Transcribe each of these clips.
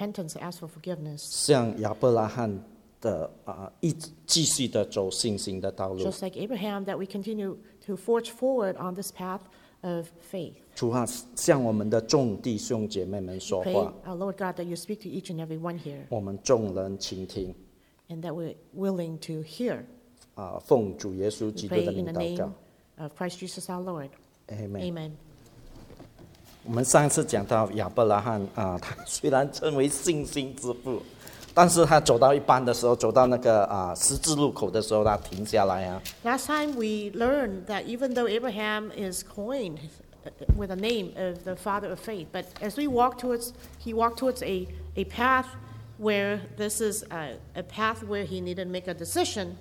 repentance, ask for forgiveness. 像亚伯拉罕的继续的走信心的道路。 Just like Abraham, that we continue to forge forward on this path of faith. 主啊，向我们的众弟兄姐妹们说 Pray, 话， our Lord God, that you speak to each and every one here, 我们众人倾听。 and that we're willing to hear. 奉主耶稣 We 基督 pray 的 in 名 the 祷告 name of Christ Jesus our Lord. Amen。 Amen. 我们上一次讲到亚伯拉罕他虽然称为信心之父，但是他走到一半的时候，走到那个十字路口的时候，他停下来啊。 Last time we learned that even though Abraham is coined with a name of the father of faith, but as he walked towards a path where this is a path where he needed to make a decision,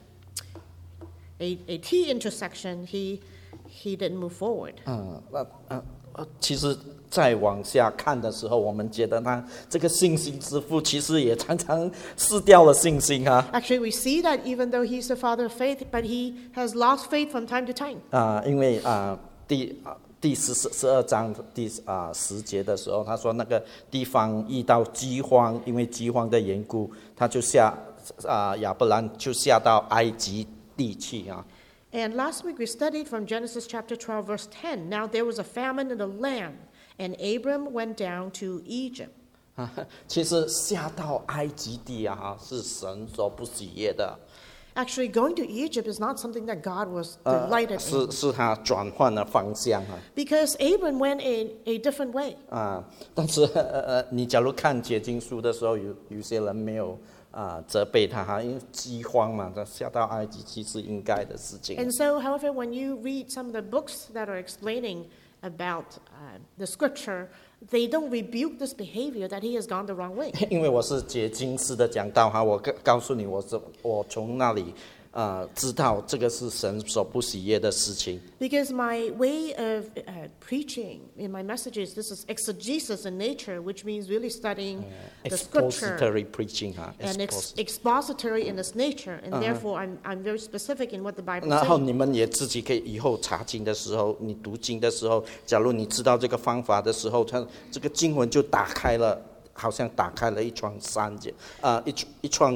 a T intersection, he didn't move forward. 其实再往下看的时候，我们觉得他这个信心之父，其实也常常失掉了信心啊。 Actually, we see that even though he's the father of faith, but he has lost faith from time to time. 因为第12章第10节的时候，他说那个地方遇到饥荒，因为饥荒的缘故，他就亚伯兰就下到埃及地去啊。 And last week we studied from Genesis chapter 12, verse 10. Now there was a famine in the land, and Abram went down to Egypt. 其实下到埃及地是神所不喜悦的。 Actually, going to Egypt is not something that God was delighted in. 是他转换了方向啊。 Because Abram went a different way. 但是你假如看解经书的时候，有些人没有责备他因为饥荒嘛，他下到埃及其实应该的事情。 And so, however, when you read some of the books that are explaining about the scripture, they don't rebuke this behavior that he has gone the wrong way. 因为我是解经师的讲道我告诉你，我从那里知道这个是神所不喜悦的事情。 Because my way of preaching in my messages, this is exegesis in nature, which means really studying the scripture. Expository preaching And it's expository in its nature, and therefore I'm very specific in what the Bible 然后 says. 你们也自己可以以后查经的时候，你读经的时候，假如你知道这个方法的时候，它这个经文就打开了，好像打开了一窗山一窗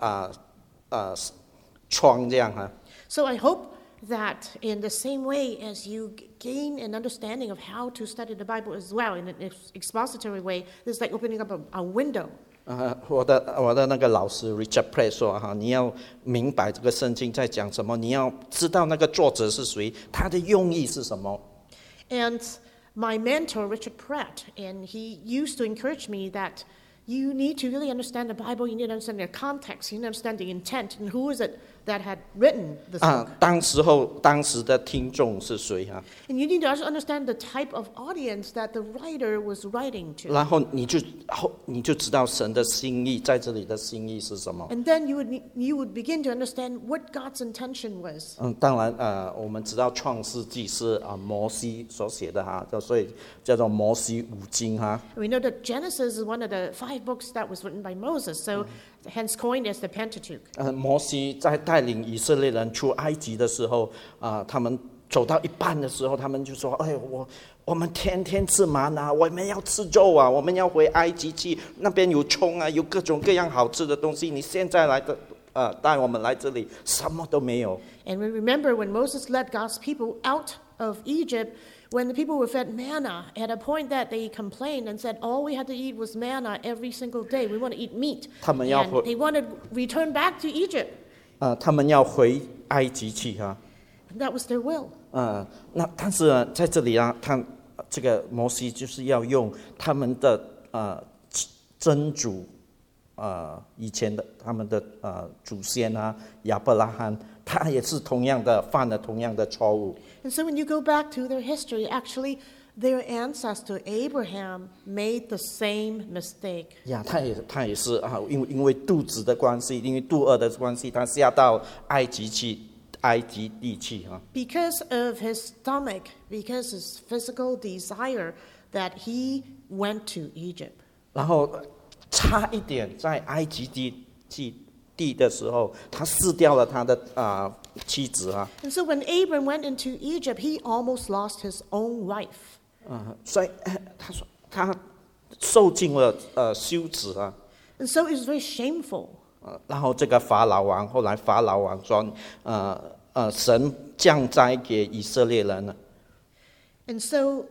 窗这样哈。 So I hope that in the same way as you gain an understanding of how to study the Bible as well, in an expository way, it's like opening up a window. 我的那个老师 Richard Pratt 说你要明白这个圣经在讲什么，你要知道那个作者是谁，他的用意是什么。 And my mentor, Richard Pratt, and he used to encourage me that you need to really understand the Bible, you need to understand the context, you need to understand the intent, and who is it that had written this book. 当时的听众是谁 And you need to also understand the type of audience that the writer was writing to. 然后你就知道神的心意在这里的心意是什么。 And then you would begin to understand what God's intention was. 当然我们知道创世纪是摩西所写的所以叫做摩西五经 We know that Genesis is one of the 5 books that was written by Moses, so hence coined as the Pentateuch. 摩西在带领以色列人出埃及的时候他们走到一半的时候，他们就说我们天天吃玛拿，我们要吃肉我们要回埃及去，那边有葱有各种各样好吃的东西，你现在来的带我们来这里什么都没有。 And we remember when Moses led God's people out of Egypt, when the people were fed manna, at a point that they complained and said all we had to eat was manna every single day. We want to eat meat. 他们要 And they wanted to return back to Egypt. 他们要回埃及去 And that was their will. 那但是在这里他这个摩西就是要用他们的真主以前的他们的祖先亚伯拉罕，他也是同样的犯了同样的错误。 And so when you go back to their history, actually their ancestor Abraham made the same mistake. 他也是因为肚子的关系，因为肚饿的关系，他下到埃及地去 Because of his stomach, because his physical desire, that he went to Egypt. 然后差一点在埃及地的时候，他失掉了他的妻子 And so when Abram went into Egypt, he almost lost his own wife. 所以他说受尽了羞耻啊。 And so it was very shameful. 然后这个法老王，后来法老王说，神降灾给以色列人了， And so,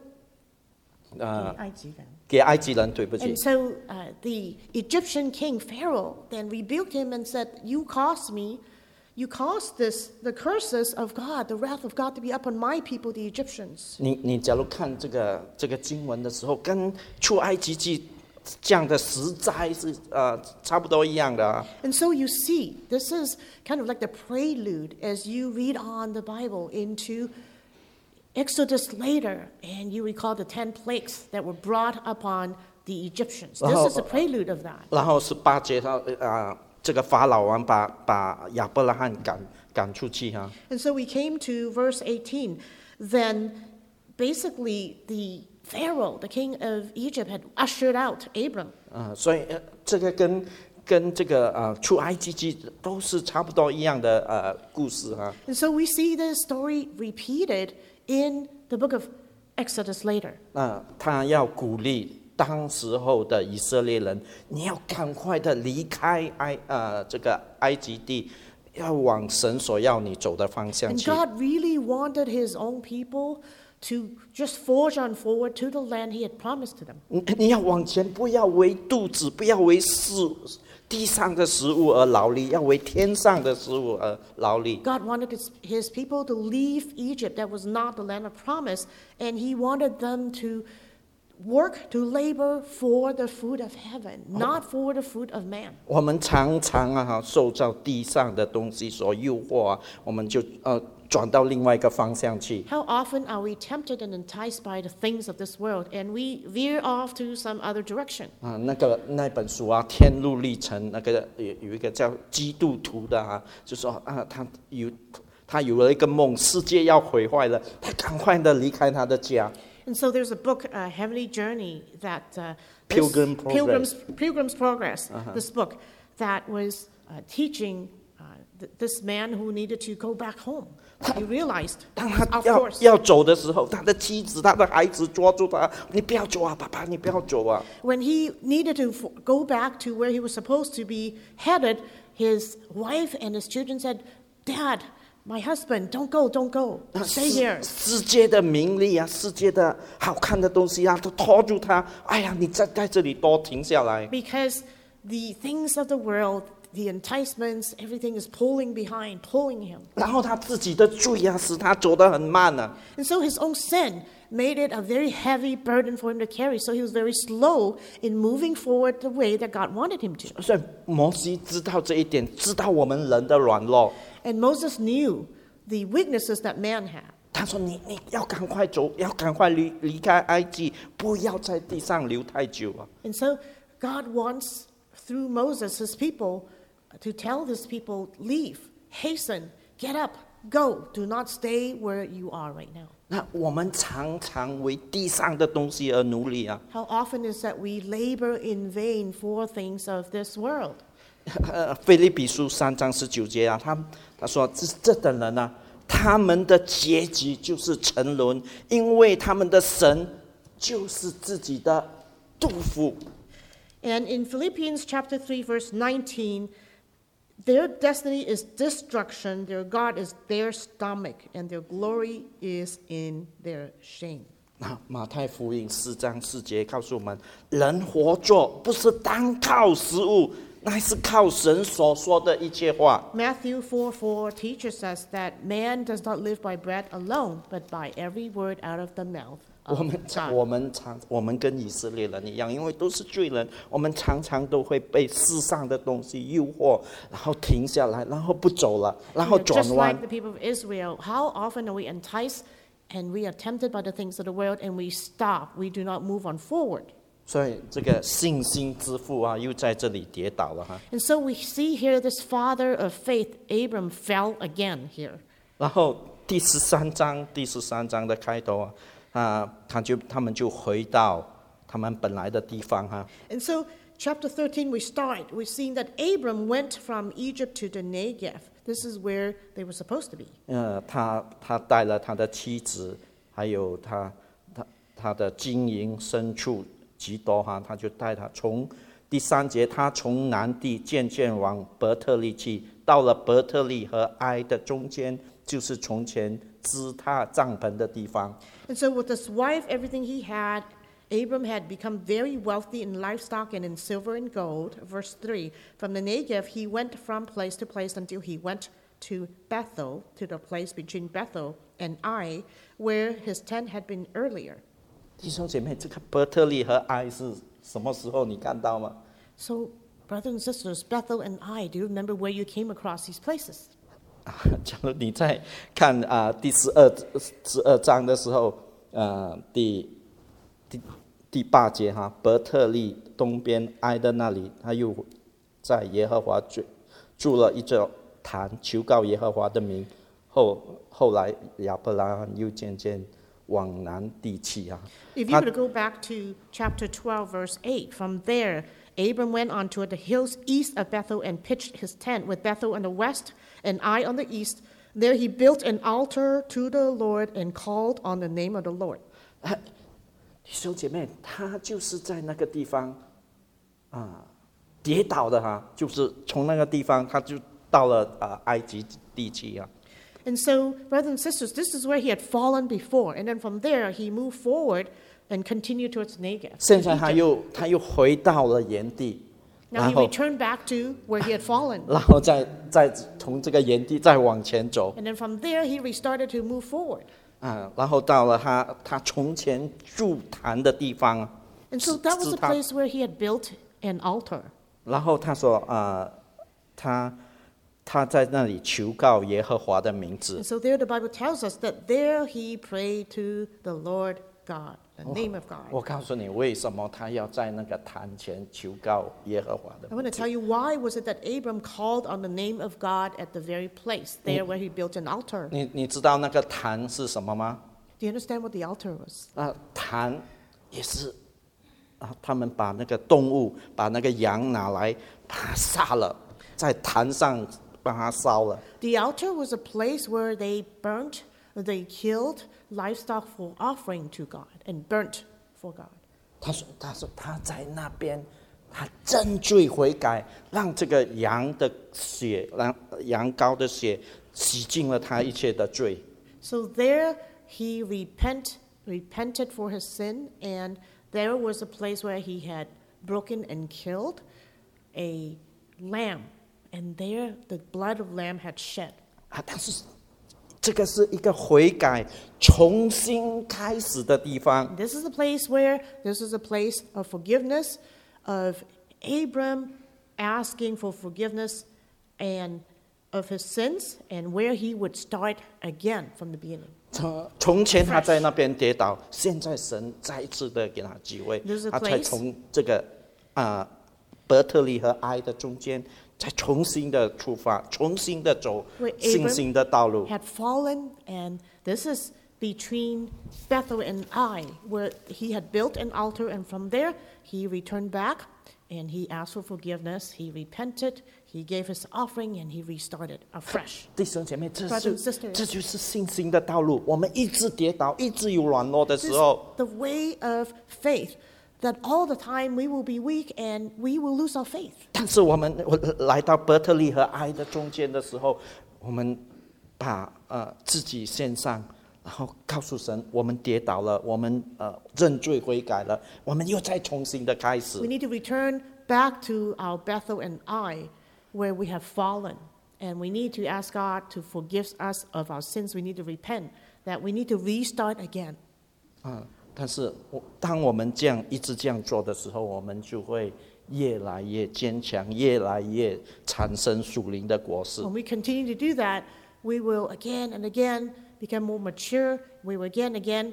给埃及人，对不起 and。so the Egyptian king Pharaoh then rebuked him and said, "You caused the curses of God, the wrath of God to be upon my people, the Egyptians." 你假如看这个经文的时候，跟出埃及记降的十灾是差不多一样的啊。 And so you see, this is kind of like the prelude as you read on the Bible into Exodus later, and you recall the 10 plagues that were brought upon the Egyptians. This is a prelude of that. 然后18节这个法老王把亚伯拉罕赶出去哈。 And so we came to verse 18. Then basically the Pharaoh, the king of Egypt, had ushered out Abram. 所以这个跟这个出埃及记都是差不多一样的故事哈。 And so we see this story repeated in the book of Exodus later. 他要鼓励当时候的以色列人，你要赶快的离开这个埃及地，要往神所要你走的方向 And 去。 God really wanted his own people to just forge on forward to the land he had promised to them. 你要往前，不要为肚子，不要为地上的食物而劳力，要为天上的食物而劳力。 God wanted his people to leave Egypt, that was not the land of promise, and he wanted them to work, to labor for the food of heaven, not for the food of man. 我们常常受到地上的东西所诱惑我们就转到另外一个方向去。 How often are we tempted and enticed by the things of this world, and we veer off to some other direction? 那本书天路历程，那个有一个叫基督徒的就说他有了一个梦，世界要毁坏了，他赶快的离开他的家。 And so there's a book, Heavenly Journey, that Pilgrim's Progress, this book that was teaching this man who needed to go back home. He realized, 当他 of course, 要走的时候，他的妻子、他的孩子抓住他，你不要走啊，爸爸，你不要走啊。 when he needed to go back to where he was supposed to be headed, his wife and his children said, "Dad, my husband, don't go, stay here." 世界的名利世界的好看的东西都拖住他。哎呀，你在这里多停下来。 Because the things of the world, the enticements, everything is pulling him. 然后他自己的罪使他走得很慢。 And so his own sin made it a very heavy burden for him to carry. So he was very slow in moving forward the way that God wanted him to. 所以摩西知道这一点，知道我们人的软弱。 And Moses knew the weaknesses that man had. 他说：“你要赶快走，要赶快离开埃及，不要在地上留太久啊！” And so God wants, through Moses, his people, to tell his people, leave, hasten, get up, go. Do not stay where you are right now. 那我们常常为地上的东西而努力啊。 How often is that we labor in vain for things of this world? 腓立比书3章19节他说这等人他们的结局就是沉沦，因为他们的神就是自己的肚腹。 And in Philippians chapter 3, verse 19, their destiny is destruction, their God is their stomach, and their glory is in their shame. 马太福音4章4节告诉我们，人活着不是单靠食物，乃是靠神所说的一切话。 Matthew 4:4 teaches us that man does not live by bread alone, but by every word out of the mouth of God. 我们跟以色列人一样，因为都是罪人，我们常常都会被世上的东西诱惑，然后停下来，然后不走了，然后转 Just 弯 like。the people of Israel, how often are we enticed and we are tempted by the things of the world and we stop, we do not move on forward. 所以这个信心之父又在这里跌倒了 And so we see here this father of faith, Abram, fell again here. 然后第13章的开头他们就回到他们本来的地方 And so chapter 13 we're seeing that Abram went from Egypt to the Negev. This is where they were supposed to be. 他带了他的妻子，还有他的金银牲畜极多哈，他就带他从第3节，他从南地渐渐往伯特利去，到了伯特利和埃的中间，就是从前支他帐篷的地方。 And so with his wife, everything he had, Abram had become very wealthy in livestock and in silver and gold. Verse 3, from the Negev, he went from place to place until he went to Bethel, to the place between Bethel and Ai, where his tent had been earlier. 弟兄姐妹，这个伯特利和埃是什么时候你看到吗？ So, brothers and sisters, Bethel and Ai, do you remember where you came across these places? 假如你在看第12章的时候，第8节哈，伯特利东边埃的那里，他又在耶和华筑了一座坛，求告耶和华的名。后来亚伯拉罕又渐渐往南地去啊。 If you were to go back to chapter 12, verse 8, from there, Abram went on toward the hills east of Bethel and pitched his tent with Bethel on the west and Ai on the east. There he built an altar to the Lord and called on the name of the Lord. 弟兄姐妹，他就是在那个地方跌倒的哈，就是从那个地方他就到了埃及地去啊。 And so, brothers and sisters, this is where he had fallen before. And then from there, he moved forward and continued towards Negev. 现在他又回到了原地， Now 然 he 后 returned back to where he had fallen. 然后再从这个原地再往前走 And then from there, he restarted to move forward. 然后到了他从前筑坛的地方 And so that was 支 the 他 place where he had built an altar. 然后他说他在那里求告耶和华的名字 And。so there the Bible tells us that there he prayed to the Lord God, the name of 我 God. 告诉你，为什么他要在那个坛前求告耶和华的 I 名 want to 字 tell you why was it that Abram called on the name of God at the very place, there where he built an altar. 你知道那个坛是什么吗？ Do you understand what the altar was? 坛也是他们把那个动物，把那个羊拿来，把它杀了，在坛上把它烧了。 The altar was a place where they killed livestock for offering to God and burnt for God. 他说他在那边，他真罪悔改，让这个羊的血，让羊羔的血洗净了他一切的罪。 So there he repented for his sin, and there was a place where he had broken and killed a lamb, and there the blood of lamb had shed. 但是这个是一个悔改、重新开始的地方。 This is a place of forgiveness, of Abram asking for forgiveness and of his sins, and where he would start again from the beginning. 从前他在那边跌倒，现在神再一次的给他机会 There's a， 他才 place- 从这个伯特利和埃的中间，再重新的出发，重新的走 Where 信 Abram 心的道路。 had fallen, and this is between Bethel and Ai, where he had built an altar, and from there he returned back and he asked for forgiveness, he repented, he gave his offering, and he restarted afresh. 弟兄姐妹，这 Brothers and sisters 就是信心的道路。我们一直跌倒，一直有软弱的 This 时 is 候， the way of faith, that all the time we will be weak and we will lose our faith. 但是我来到伯特利和埃的中间的时候，我们把自己献上，然后告诉神，我们跌倒了，我们认罪悔改了，我们又再重新的开始 We。need to return back to our Bethel and Ai, where we have fallen. And we need to ask God to forgive us of our sins. We need to repent, that we need to restart again. 但是当我们一直这样做的时候，我们就会越来越坚强，越来越产生属灵的果实。 When we continue to do that, we will again and again become more mature. We will again and again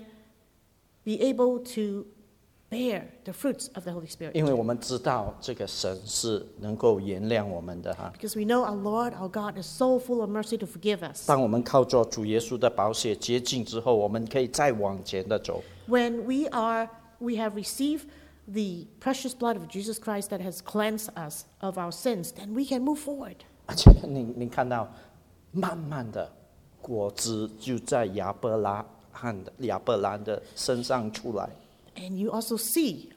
be able to bear the fruits of the Holy Spirit. 因为我们知道这个神是能够原谅我们的哈。 Because we know our Lord, our God, is so full of mercy to forgive us. 当我们靠着主耶稣的宝血洁净之后，我们可以再往前的走。 When we have received the precious blood of Jesus Christ that has cleansed us of our sins, then we can move forward. 而且你看到，慢慢的果子就在亚伯兰的身上出来。 And you also see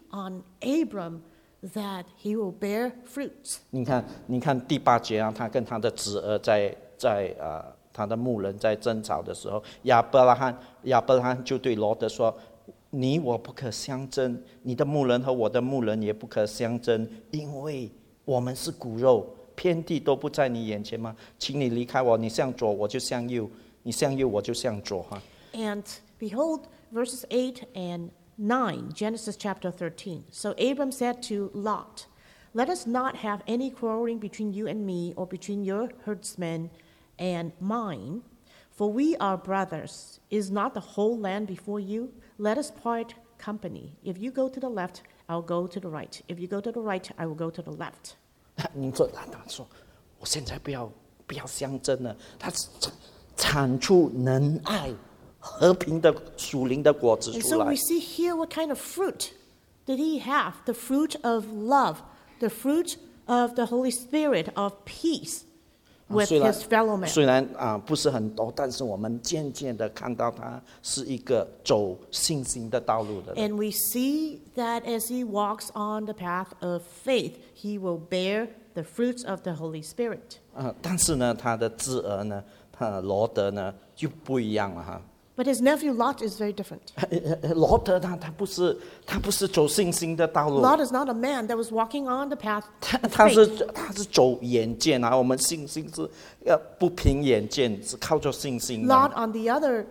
on Abram that he will bear fruits. 你看第8节啊，他跟他的侄儿他的牧人在争吵的时候，亚伯拉罕就对罗德说：“你我不可相争，你的牧人和我的牧人也不可相争，因为我们是骨肉，遍地都不在你眼前吗？请你离开我，你向左我就向右，你向右我就向左。” And behold, verses 8 and 9, Genesis chapter 13. So Abram said to Lot, "Let us not have any quarreling between you and me, or between your herdsmen and mine, for we are brothers. Is not the whole land before you? Let us part company. If you go to the left, I'll go to the right. If you go to the right, I will go to the left." 你说他说：“我现在不要相争了。”他产出仁爱、和平的属灵的果子 And 出 so 来 we。see here what kind of fruit did he have? The fruit of love, the fruit of the Holy Spirit, of peace with 虽然 his fellow man. 虽然不是很多，但是我们渐渐的看到他是一个走信心的道路的人。 And we see that as he walks on the path of faith, he will bear the fruits of the Holy Spirit. 但是呢，他的侄儿呢，罗德呢就不一样了哈。 But his nephew Lot is very different. 罗德他不是走信心的道路， Lot is not a man that was walking on the path 他 of 是 faith. 走眼见啊。我们信心是不凭眼见，是靠着信心的。 Lot, on the other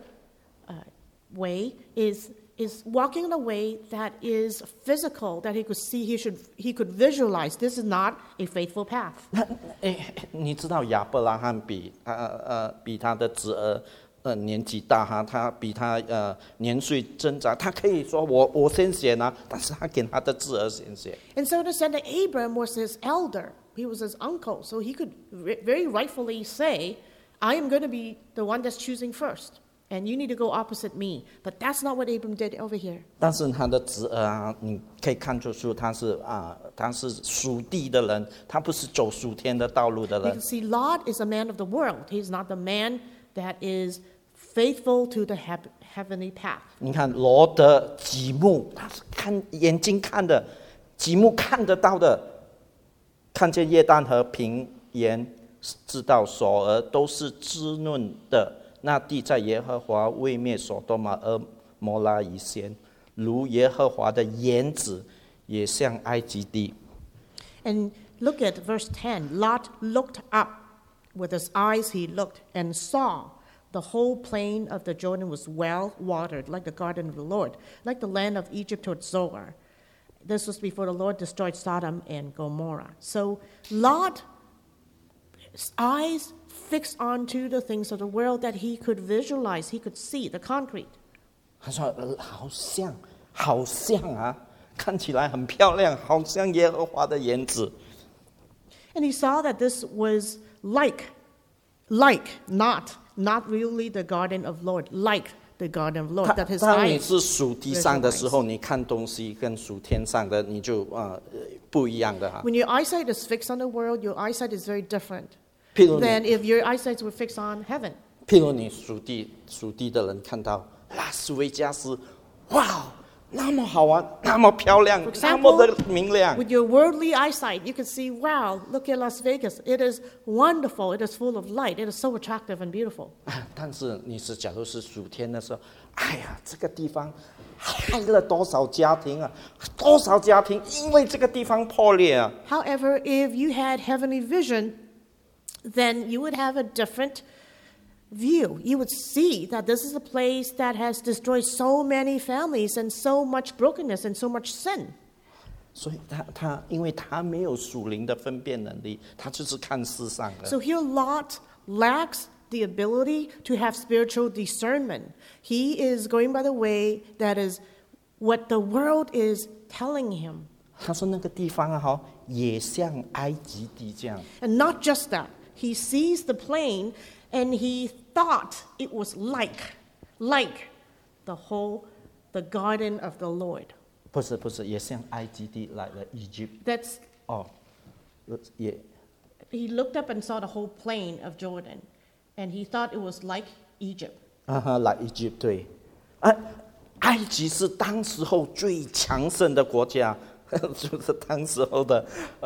way, is walking in a way that is physical, that he could see, he could visualize. This is not a faithful path. 你知道亚伯拉罕比他的侄儿年纪大哈，他比他年岁增长，他可以说我先写啊，但是他给他的侄儿先写。 And so to say that Abram was his elder, he was his uncle, so he could very rightfully say, "I am going to be the one that's choosing first, and you need to go opposite me." But that's not what Abram did over here. 但是他的侄儿啊，你可以看出他是属地的人，他不是走属天的道路的 You 人 can。see Lot is a man of the world. He's not the man that is faithful to the heavenly path. 你看罗德几目，他是眼睛看的，几目看得到的，看见约旦河平原，知道索尔都是滋润的。那地在耶和华未灭所多玛和摩拉以前，如耶和华的园子，也像埃及地。 And look at verse 10. Lot looked up. With his eyes he looked and saw the whole plain of the Jordan was well watered, like the garden of the Lord, like the land of Egypt towards Zoar. This was before the Lord destroyed Sodom and Gomorrah. So Lot's eyes fixed onto the things of the world that he could visualize, he could see, the concrete. 他说好像啊，看起来很漂亮，好像耶和华的园子。 And he saw that this was like, not really the garden of Lord, like the garden of Lord, that his 当你 eyes 是属地上的时候，你看东西跟属天上的你就不一样的哈。 When your eyesight is fixed on the world, your eyesight is very different 譬如你 than if your eyesight were fixed on heaven. 譬如你属地的人看到拉斯维加斯，哇，那么好玩，那么漂亮 For， 那么 example, 的明亮。 with your worldly eyesight, you can see, wow, look at Las Vegas. It is wonderful. It is full of light. It is so attractive and beautiful. 但是假如是属天的时候，哎呀，这个地方害了多少家庭啊！多少家庭因为这个地方破裂啊！ However, if you had heavenly vision, then you would have a different view. You would see that this is a place that has destroyed so many families and so much brokenness and so much sin. 所以他因为他没有属灵的分辨能力，他就是看世上的。 So here Lot lacks the ability to have spiritual discernment. He is going by the way that is what the world is telling him. 他说那个地方啊，也像埃及地这样。 And not just that. He sees the plain and he thought it was like the garden of the Lord. 不是，也像埃及地来了 Egypt。 That's 哦，也 he looked up and saw the whole plain of Jordan, and he thought it was like Egypt. 来 Egypt 对。 埃及是当时候最强盛的国家，就是当时候的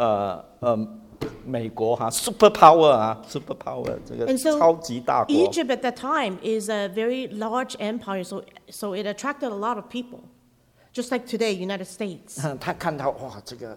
美国哈 super power 啊 super power 这个 And so 超级大国。 Egypt at that time is a very large empire, so it attracted a lot of people, just like today, United States. 他看到哇，这个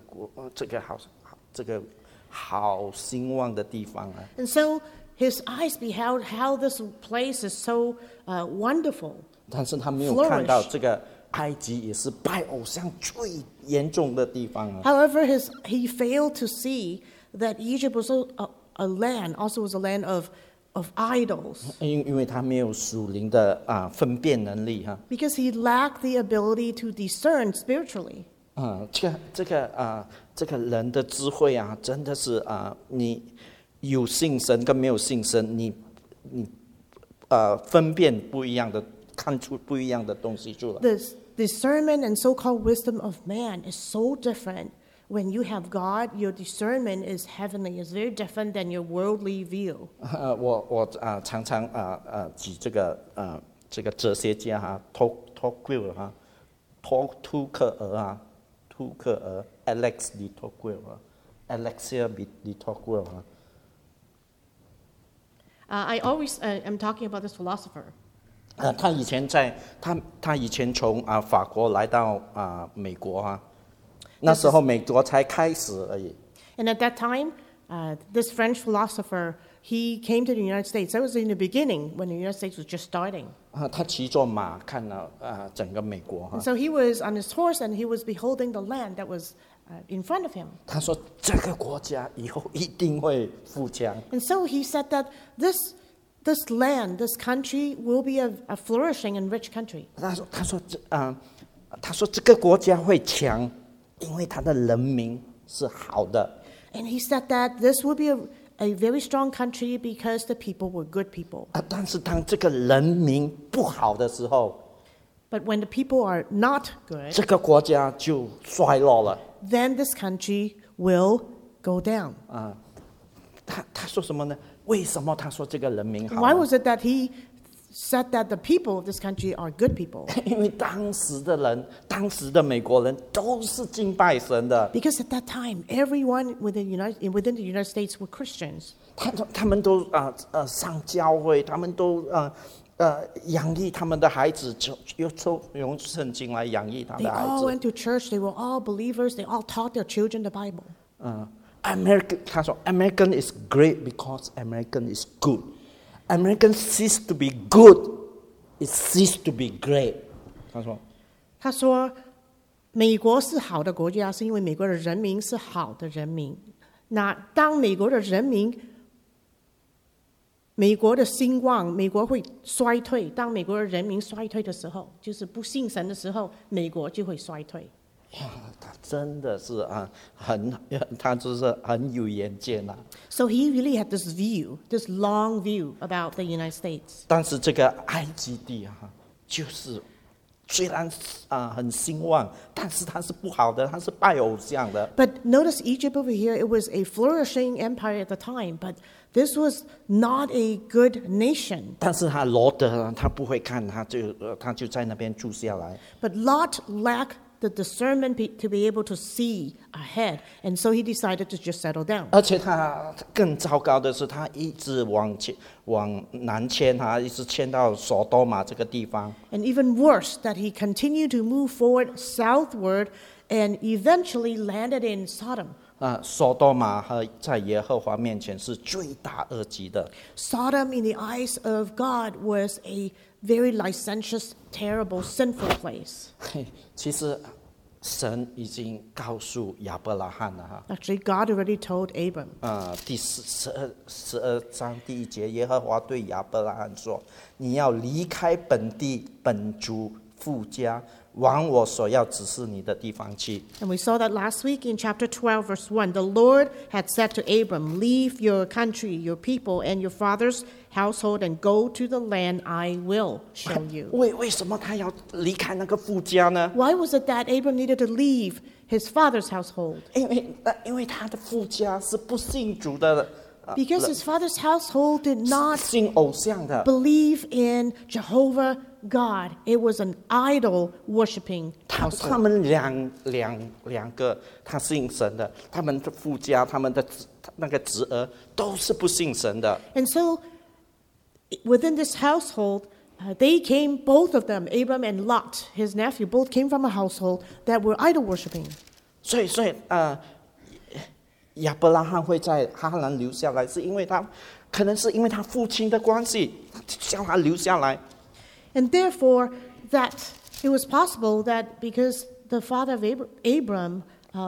好兴旺的地方啊！ And so his eyes beheld how this place is so wonderful. 但是他没有看到这个埃及也是拜偶像最严重的地方啊！ However, he failed to see that Egypt was a land, also was a land of idols, 因为他没有属灵的分辨能力哈。 because he lacked the ability to discern spiritually. 这个人的智慧啊，真的是你有信神跟没有信神，你分辨不一样的，看出不一样的东西出来。 The discernment and so-called wisdom of man is so different. When you have God, your discernment is heavenly. It's very different than your worldly view. 我常常举这个哲学家哈托克尔哈图克尔 Alex de Tocqueville Alexia de Tocqueville 哈。 I always am talking about this philosopher. 他以前从法国来到美国哈，那时候美国才开始而已。 And at that time, this French philosopher, he came to the United States. That was in the beginning when the United States was just starting. 他骑着马看了整个美国哈 And。so he was on his horse and he was beholding the land that was in front of him. 他说这个国家以后一定会富强。 And so he said that this land, this country will be a flourishing and rich country. 他说这个国家会强，因为他的人民是好的。 And he said that this will be a very strong country because the people were good people. 但是当这个人民不好的时候， But when the people are not good, 这个国家就衰落了。 then this country will go down. 他说什么呢？为什么他说这个人民好呢？ Why was it that he said that the people of this country are good people? 因为当时的人，当时的美国人都是敬拜神的， Because at that time, everyone within the United States were Christians. 他们都上教会，他们都养育他们的孩子，就用圣经来养育他 They 的孩 all 子。 went to church. They were all believers. They all taught their children the Bible. American 他说 American is great because American is good. American cease to be good, it cease to be great. 他说，美国是好的国家，是因为美国的人民是好的人民。那当美国的人民，美国的兴旺，美国会衰退。当美国的人民衰退的时候，就是不信神的时候，美国就会衰退。 他真的是他就是很有远见啊。 So he really had this view, this long view about the United States. 但是这个埃及地就是虽然很兴旺，但是它是不好的，它是拜偶像的。 But notice Egypt over here, it was a flourishing empire at the time, but this was not a good nation. 但是罗德他不会看，他就在那边住下来。 But Lot lacked the discernment to be able to see ahead, and so he decided to just settle down. 而且他更糟糕的是，他一直往南迁，一直迁到索多玛这个地方。 And even worse, that he continued to move forward southward and eventually landed in Sodom. 索多玛在耶和华面前是罪大恶极的。 Sodom, in the eyes of God, was a very licentious, terrible, sinful place. 其实神已经告诉亚伯拉罕了 Actually, God already told Abram. 第12章第1节，耶和华对亚伯拉罕说：“你要离开本地、本族、父家，往我所要指示你的地方去。” And we saw that last week in chapter 12, verse 1. The Lord had said to Abram, "Leave your country, your people, and your father's household, and go to the land I will show you." 为什么他要离开那个父家呢？ Why was it that Abram needed to leave his father's household? 因为他的父家是不信主的 Because his father's household did not 信偶像的， believe in Jehovah God. It was an idol worshiping 他 household. 们两个他信神的，他们的夫家，他们的那个侄儿都是不信神的。 And so within this household, they came, both of them, Abram and Lot, his nephew, both came from a household that were idol worshiping. 所以亚伯拉罕会在哈兰留下来，是因为他可能是因为他父亲的关系，叫他留下来。 And therefore, that it was possible that because the father of Abram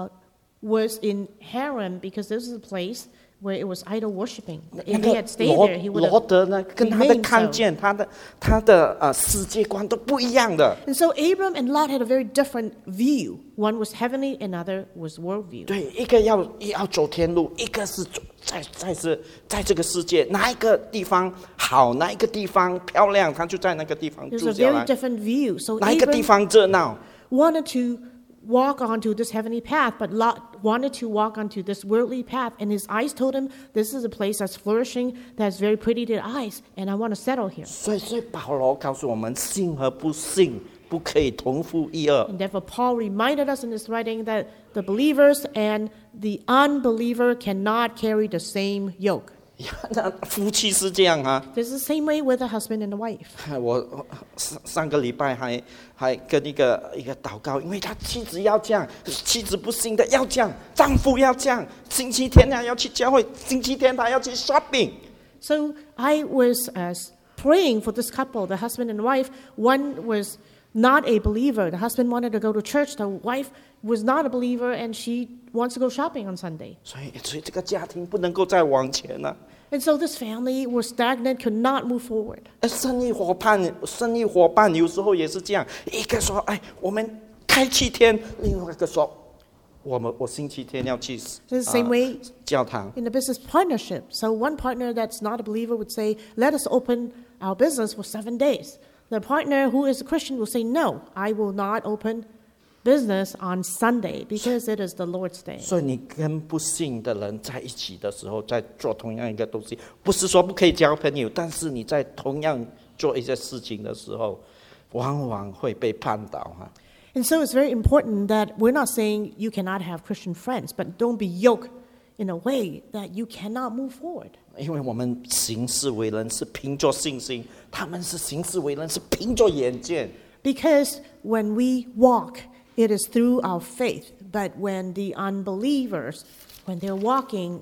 was in Haran, because this is a place where it was idol worshiping. 那 If 个 he had stayed there, he would 罗 have 德呢，跟他的 remained 看 so. 见，他的世界观都不一样的。 And so Abram and Lot had a very different view. One was heavenly, another was worldview. 对，一个要走天路，一个是在这个世界，哪一个地方好，哪一个地方漂亮，他就在那个地方 There's 住 a 下 very 来。 different view. So 哪一个地 Abram 方热闹， wanted to walk onto this heavenly path, but Lot wanted to walk onto this worldly path. And his eyes told him, this is a place that's flourishing, that's very pretty to the eyes, and I want to settle here. 所以保罗告诉我们，信和不信不可以同负一二。 And therefore, Paul reminded us in his writing that the believers and the unbeliever cannot carry the same yoke. 那夫妻是这样啊。 This is the same way with a husband and a wife. 我上个礼拜还跟一个祷告，因为他妻子要这样，妻子不信的要这样，丈夫要这样，星期天要去教会，星期天他要去 shopping。 So I was praying for this couple, the husband and wife. One was not a believer. The husband wanted to go to church. The wife was not a believer, and she wants to go shopping on Sunday. 所以这个家庭不能够再往前了。 And so this family was stagnant, could not move forward. 生意伙伴有时候也是这样，一个说哎我们开7天，另外一个说我星期天要去 It's the same way 教堂。 in a business partnership. So one partner that's not a believer would say, let us open our business for 7 days. The partner who is a Christian will say, no, I will not open business on Sunday because it is the Lord's day. 所以你跟不信的人在一起的时候，在做同样一个东西，不是说不可以交朋友，但是你在同样做一些事情的时候，往往会被绊倒哈。 And so it's very important that we're not saying you cannot have Christian friends, but don't be yoked in a way that you cannot move forward. 因为我们行事为人是凭着信心，他们是行事为人是凭着眼见。 Because when we walk, it is through our faith. But when the unbelievers, when they're walking,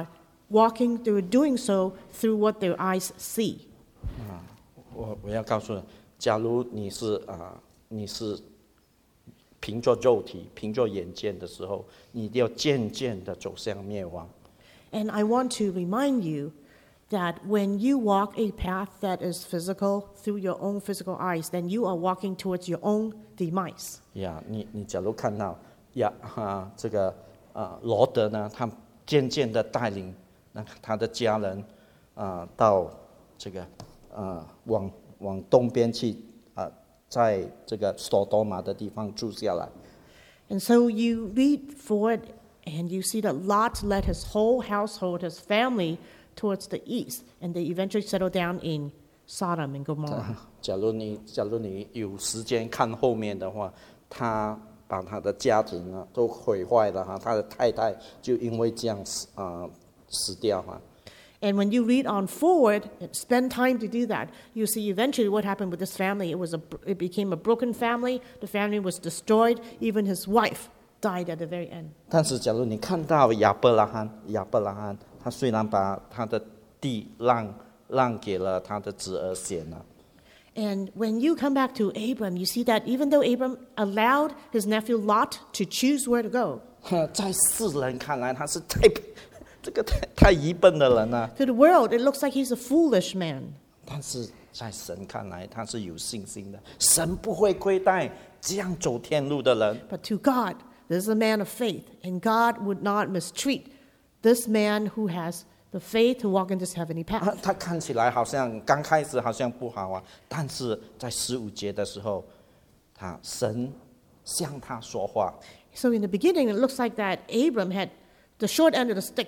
they're doing so through what their eyes see. 我要告诉你，假如你是凭着肉体、凭着眼见的时候，你一定要渐渐的走向灭亡。 And I want to remind you that when you walk a path that is physical through your own physical eyes, then you are walking towards your own demise. 呀，你假如看到这个罗德呢，他渐渐的带领他的家人到这个往东边去在这个索多玛的地方住下来。 And so you read forward and you see that Lot led his whole household, his family, towards the east, and they eventually settled down in Sodom and Gomorrah. 假如你有时间看后面的话，他把他的家庭都毁坏了哈，他的太太就因为这样死掉哈。 And when you read on forward, spend time to do that, you see eventually what happened with this family. It became a broken family. The family was destroyed. Even his wife died at the very end. 但是假如你看到亚伯拉罕，他虽然把他的地让给了他的侄儿显了。 And when you come back to Abram, you see that even though Abram allowed his nephew Lot to choose where to go, 在世人看来，他是太愚笨的人了。 to the world, it looks like he's a foolish man. 但是在神看来，他是有信心的。神不会亏待这样走天路的人。 But to God, this is a man of faith, and God would not mistreat this man who has the faith to walk in this heavenly path. 他看起来好像刚开始好像不好啊，但是在15节的时候，神向他说话。 So in the beginning, it looks like that Abram had the short end of the stick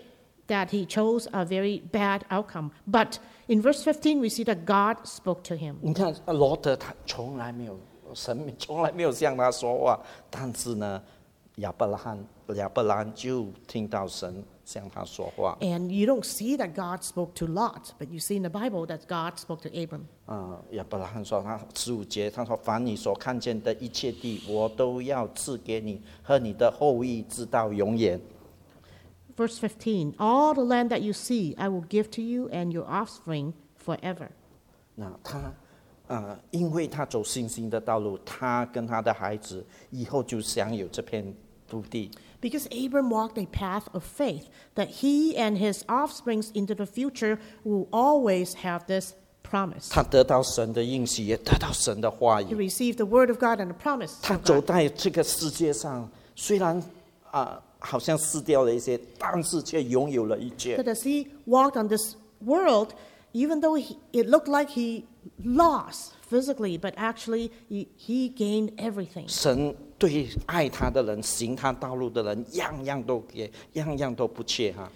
that he chose a very bad outcome. But in verse 15, we see that God spoke to him. 你看罗德他神从来没有向他说话，但是呢，亚伯拉罕就听到神向他说话。 And you don't see that God spoke to Lot, but you see in the Bible that God spoke to Abram. 亚伯拉罕说，他15节他说：“凡你所看见的一切地，我都要赐给你和你的后裔，直到永远。” Verse 15, all the land that you see, I will give to you and your offspring forever. 那他因为他走信心的道路，他跟他的孩子以后就享有这片土地。 Because Abram walked a path of faith, that he and his offsprings into the future will always have this promise. 他得到神的应许，也得到神的话 He 语。 received the word of God and the promise 他 of 走 God. 在这个世界上，虽然好像失掉了一些，但是却拥有了一切。 That as he walked on this world, even though it looked like he lost physically, but actually he gained everything. 神对爱他的人、行他道路的人，样样都给，样样都不缺哈。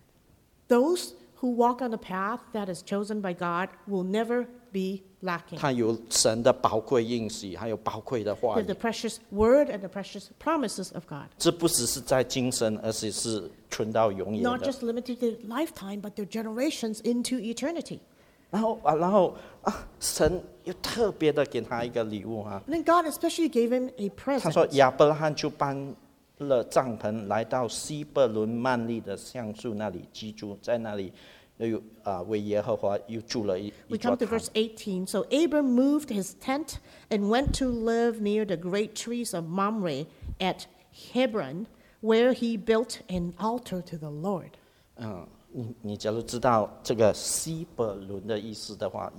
Those who walk on the path that is chosen by God will never be lacking. 他有神的宝贵应许，还有宝贵的话 They have 语 the。precious word and the precious promises of God. 这不只是在今生，而且是存到永远 Not 的。 just limited to their lifetime, but their generations into eternity. 然后神又特别的给他一个礼物哈。 And then God especially gave him a 他说 present. 亚伯拉罕就搬了帐篷，来到西伯伦曼利的橡树那里居住，在那里为耶和华又筑了一 We 座 come to 坛。 verse 18. So Abram moved his tent and went to live near the great trees of Mamre at Hebron, where he built an altar to the Lord. 你假如知道这个西伯伦的意思的话，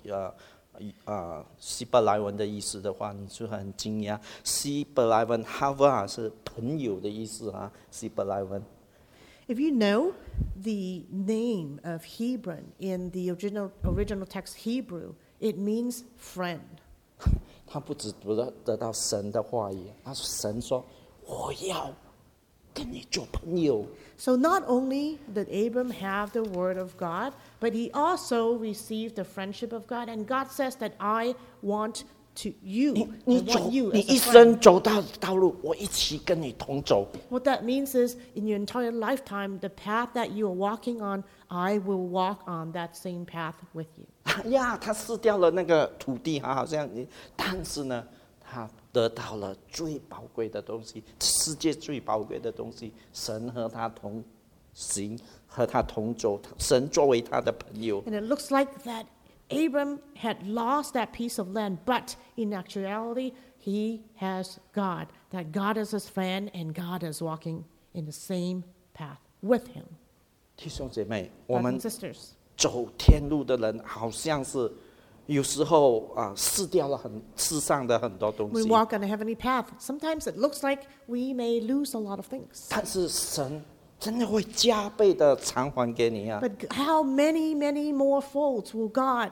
希伯来文的意思的话，你就很惊讶。希伯来文 Hava 是朋友的意思啊，希伯来文。 If you know the name of Hebron in the original text Hebrew, it means friend. 他不只得到神的话语，神说我要跟你做朋友。 So not only did Abram have the word of God, but he also received the friendship of God. And God says that I want you, I 你 want you 你 as a 一 friend. 生走到道路，我一起跟你同走。 What that means is, in your entire lifetime, the path that you are walking on, I will walk on that same path with you. 呀，他失掉了那个土地，好像你，但是呢，他得到了最宝贵的东西，世界最宝贵的东西。神和他同行，和他同走，神作为他的朋友。 And it looks like that Abram had lost that piece of land, but in actuality, he has God. That God is his friend, and God is walking in the same path with him. 弟兄姐妹，我 Brothers 们 and sisters, 走天路的人，好像是有时候失掉了世上的很多东 we 西， walk on a heavenly path. Sometimes it looks like we may lose a lot of things. 但是神真的会加倍的偿还给你啊！ But how many, many more folds will God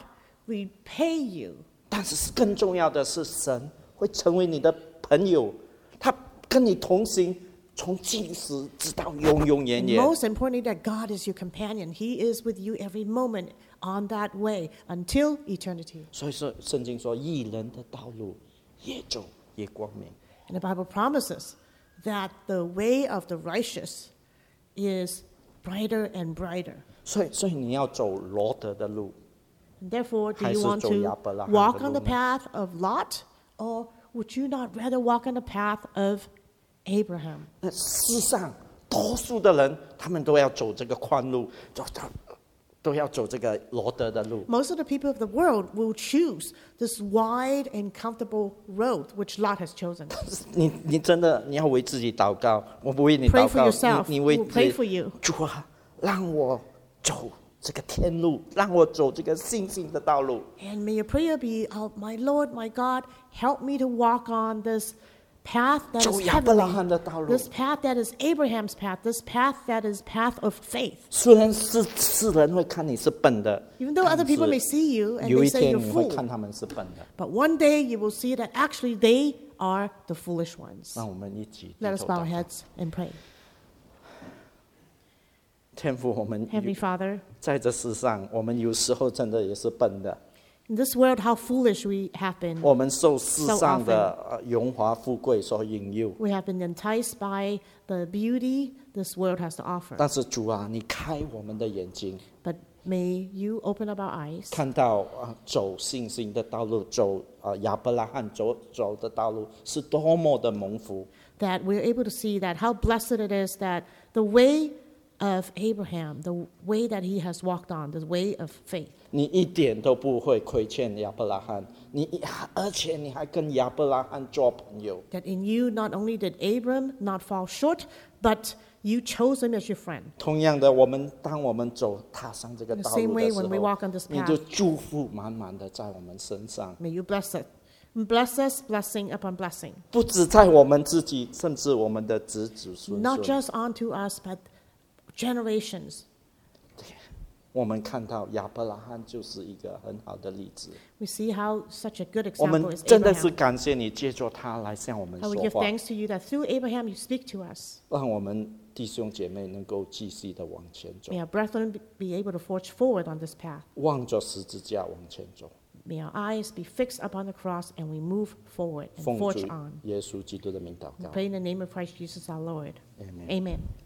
repay you? 但是更重要的是，神会成为你的朋友，他跟你同行，从今时直到永永远 And 远。 most importantly, that God is your companion. He is with you every moment on that way until eternity. 所以说，圣经说，义人的道路越走越光明。 And the Bible promises that the way of the righteous is brighter and brighter. 所以你要走罗德的路， And therefore, do 还 you 是 want 走 to 亚伯拉罕的 walk on 路 the 呢？ path of Lot, or would you not rather walk on the path of Abraham? 那世上多数的人，他们都要走这个宽路，都要走这个罗德的路。 Most of the people of the world will choose this wide and comfortable road which Lot has chosen. 你真的你要为自己祷告，我不为你 Pray 祷 for 告， yourself. 你为 We'll 自 pray 己 for you. 主啊，让我走这个天路，让我走这个信心的道路。 And may your prayer be, oh, my Lord, my God, help me to walk on this path that 走 is 亚伯拉 heavenly, 罕的道路。 this path that is Abraham's path, this path that is path of faith. 虽然世人会看你是笨的， Even though other people may 但是 see you and 有 they 一 say 天 you're 你会 fool, 看他们是笨的。 but one day you will see that actually they are the foolish ones. 让我们一起低 Let us 头 bow 祷 our 告。 heads and pray. 天父，我们 Heavenly Father, 在这世上，我们有时候真的也是笨的。 in this world, how foolish we have been. 我们受世 So 上的荣华富贵所引诱， We have been enticed by the beauty this world has to offer. 但是主啊，你开我们的眼睛， But may you open up our eyes 看到走信心的道路，走亚伯拉罕走的道路是多么的蒙福。 that we're able to see that how blessed it is that the way of Abraham, the way that he has walked on, the way of faith. 你一点都不会亏欠亚伯拉罕，而且你还跟亚伯拉罕做朋友。 That in you not only did Abram not fall short, but you chose him as your friend. 同样的，当我们踏上这个 In the 道路 same 的 way, 时 when we 候 walk on this， 你就 path, 祝福满满的在我们身上， may you bless us. Bless us, blessing upon blessing. 不止在我们自己，甚至我们的子子孙 Not 孙。 just onto us, but generations. 我们看到亚伯拉罕就是一个很好的例子。 We see how such a good 我们 example is 真的是 Abraham. 感谢你借着他来向我们 I 说 will give 话， thanks to you that through Abraham you speak to us. 让我们弟兄姐妹能够继续的往前走， May our brethren be able to forge forward on this path. 望着十字架往前走。 May our eyes be fixed upon the cross and we move forward and 奉 forge 主 on. 耶稣基督的名祷 We 告 pray in the name of Christ Jesus our Lord. ，Amen。 Amen.